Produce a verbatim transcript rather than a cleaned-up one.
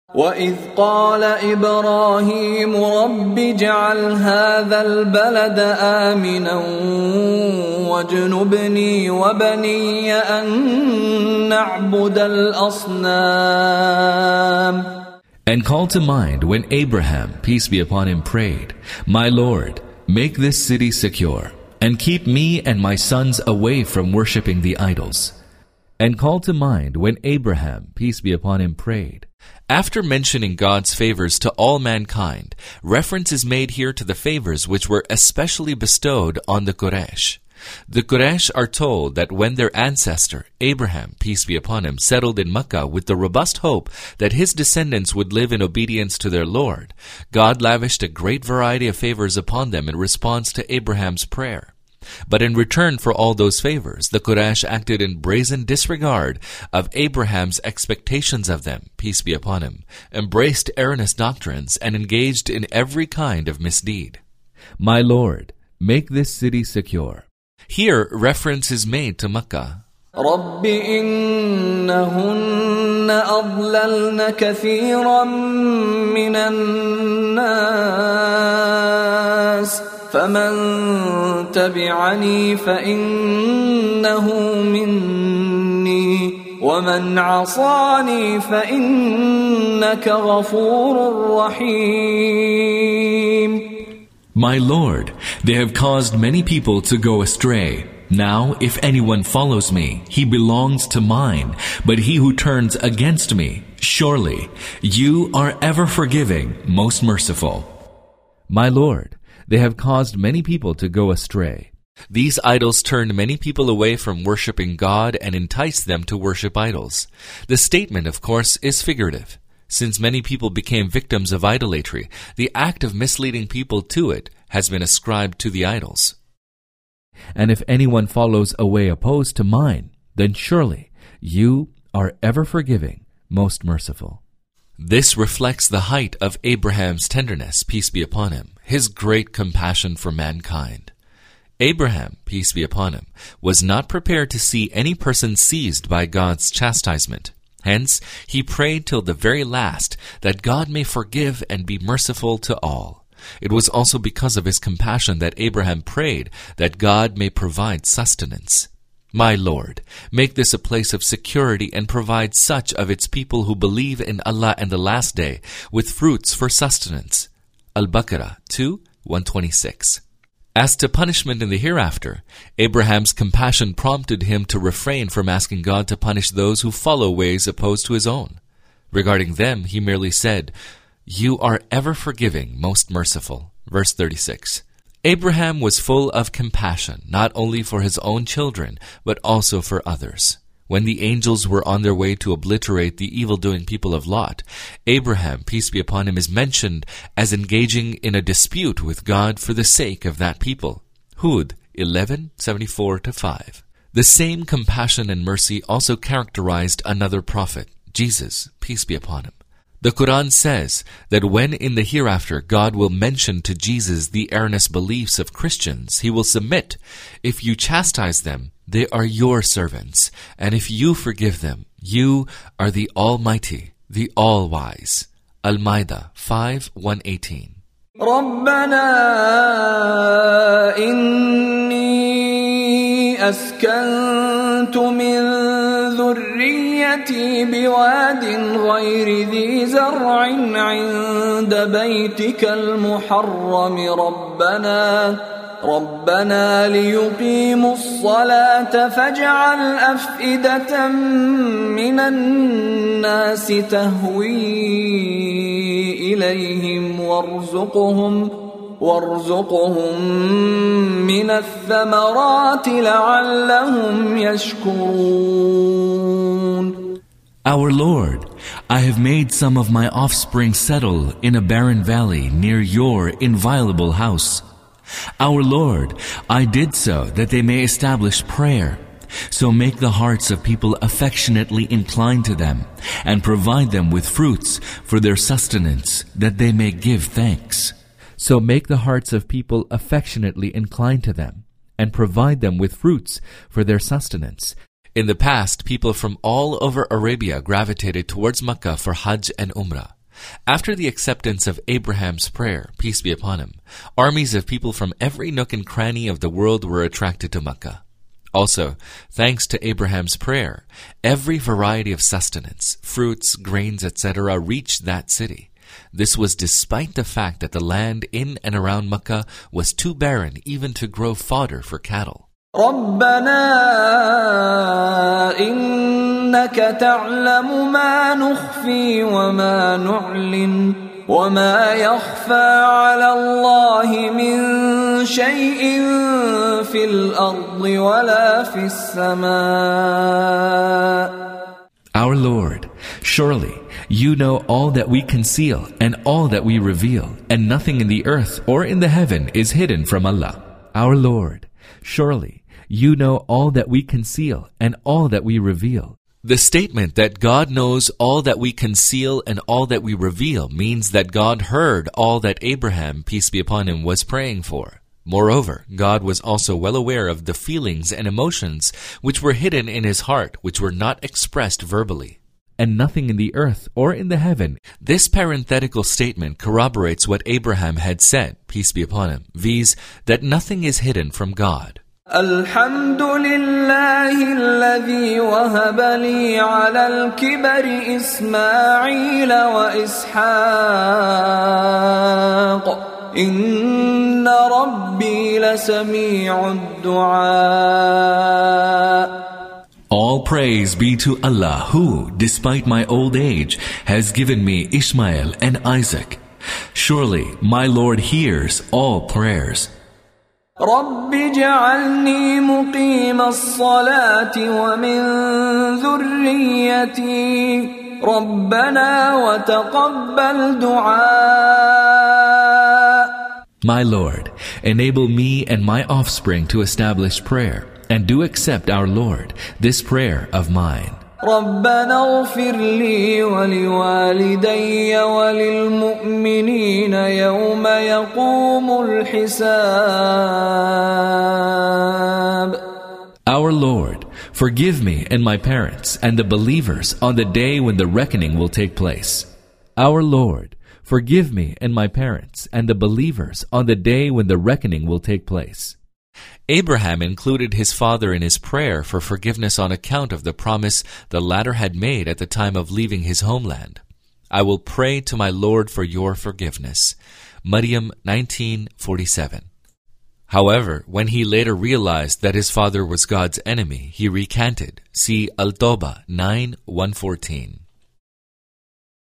وَإِذْ قَالَ إِبْرَاهِيمُ رَبِّ اجْعَلْ هَذَا الْبَلَدَ آمِنًا وَاجْنُبْنِي وَبَنِيَّ أَن نَّعْبُدَ الْأَصْنَامَ. And call to mind when Abraham, peace be upon him, prayed, "My Lord, make this city secure, and keep me and my sons away from worshipping the idols." And call to mind when Abraham, peace be upon him, prayed. After mentioning God's favors to all mankind, reference is made here to the favors which were especially bestowed on the Quraysh. The Quraysh are told that when their ancestor, Abraham, peace be upon him, settled in Mecca with the robust hope that his descendants would live in obedience to their Lord, God lavished a great variety of favors upon them in response to Abraham's prayer. But in return for all those favors, the Quraysh acted in brazen disregard of Abraham's expectations of them, peace be upon him, embraced erroneous doctrines, and engaged in every kind of misdeed. My Lord, make this city secure. Here, reference is made to Mecca. رَبِّ إِنَّهُنَّ أَضْلَلْنَ كَثِيرًا مِّنَ النَّاسِ فَمَن تَبِعَنِي فَإِنَّهُ مِنِّي وَمَنْ عَصَانِي فَإِنَّكَ غَفُورٌ رَّحِيمٌ. My Lord, they have caused many people to go astray. Now, if anyone follows me, he belongs to mine, but he who turns against me, surely you are ever forgiving, most merciful. My Lord, they have caused many people to go astray. These idols turned many people away from worshipping God and enticed them to worship idols. The statement, of course, is figurative. Since many people became victims of idolatry, the act of misleading people to it has been ascribed to the idols. And if anyone follows a way opposed to mine, then surely you are ever forgiving, most merciful. This reflects the height of Abraham's tenderness, peace be upon him, his great compassion for mankind. Abraham, peace be upon him, was not prepared to see any person seized by God's chastisement. Hence, he prayed till the very last that God may forgive and be merciful to all. It was also because of his compassion that Abraham prayed that God may provide sustenance. My Lord, make this a place of security and provide such of its people who believe in Allah and the Last Day with fruits for sustenance. Al-Baqarah two, one twenty-six. As to punishment in the hereafter, Abraham's compassion prompted him to refrain from asking God to punish those who follow ways opposed to his own. Regarding them, he merely said, "You are ever forgiving, most merciful." Verse thirty-six. Abraham was full of compassion, not only for his own children, but also for others. When the angels were on their way to obliterate the evil-doing people of Lot, Abraham, peace be upon him, is mentioned as engaging in a dispute with God for the sake of that people. Hud eleven, seventy-four to five. The same compassion and mercy also characterized another prophet, Jesus, peace be upon him. The Quran says that when in the hereafter God will mention to Jesus the erroneous beliefs of Christians, he will submit, "If you chastise them, they are your servants, and if you forgive them, you are the Almighty, the All-Wise." Al-Maidah five, one eighteen. رَبَّنَا إِنِّي أَسْكَنْتُ مِنْ ذُرِّيَّتِي بِوَادٍ غَيْرِ ذِي زَرْعٍ عِنْدَ بَيْتِكَ الْمُحَرَّمِ رَبَّنَا رَبَّنَا لِيُقِيمُوا الصَّلَاةَ فَاجْعَلْ أَفْئِدَةً مِنَ النَّاسِ تَهْوِي إِلَيْهِمْ وَارْزُقْهُمْ وَارْزُقْهُمْ مِنَ الثَّمَرَاتِ لَعَلَّهُمْ يَشْكُرُونَ. Our Lord, I have made some of my offspring settle in a barren valley near your inviolable house. Our Lord, I did so that they may establish prayer. So make the hearts of people affectionately inclined to them, and provide them with fruits for their sustenance, that they may give thanks. So make the hearts of people affectionately inclined to them, and provide them with fruits for their sustenance. In the past, people from all over Arabia gravitated towards Makkah for Hajj and Umrah. After the acceptance of Abraham's prayer, peace be upon him, armies of people from every nook and cranny of the world were attracted to Makkah. Also, thanks to Abraham's prayer, every variety of sustenance, fruits, grains, et cetera reached that city. This was despite the fact that the land in and around Makkah was too barren even to grow fodder for cattle. رَبَّنَا إِنَّكَ تَعْلَمُ مَا نُخْفِي وَمَا نُعْلِنُ وَمَا يَخْفَى عَلَى اللَّهِ مِنْ شَيْءٍ فِي الْأَرْضِ وَلَا فِي السَّمَاءِ. Our Lord, surely you know all that we conceal and all that we reveal, and nothing in the earth or in the heaven is hidden from Allah. Our Lord, surely you know all that we conceal and all that we reveal. The statement that God knows all that we conceal and all that we reveal means that God heard all that Abraham, peace be upon him, was praying for. Moreover, God was also well aware of the feelings and emotions which were hidden in his heart, which were not expressed verbally. And nothing in the earth or in the heaven. This parenthetical statement corroborates what Abraham had said, peace be upon him, viz. That nothing is hidden from God. الحمد لله الذي وهب لي على الكبر إسماعيل وإسحاق إن ربي لسميع الدعاء. All praise be to Allah who, despite my old age, has given me Ishmael and Isaac. Surely my Lord hears all prayers. رب اجعلني مقيم الصلاة ومن ذريتي ربنا وتقبل دعاء. My Lord, enable me and my offspring to establish prayer, and do accept, our Lord, this prayer of mine. ربنا اغفر لي ولوالدي وللمؤمنين يوم يقوم الحساب. Our Lord, forgive me and my parents and the believers on the day when the reckoning will take place. Our Lord, forgive me and my parents and the believers on the day when the reckoning will take place. Abraham included his father in his prayer for forgiveness on account of the promise the latter had made at the time of leaving his homeland. I will pray to my Lord for your forgiveness. Maryam nineteen forty-seven. However, when he later realized that his father was God's enemy, he recanted. See Al-Tawbah nine one fourteen.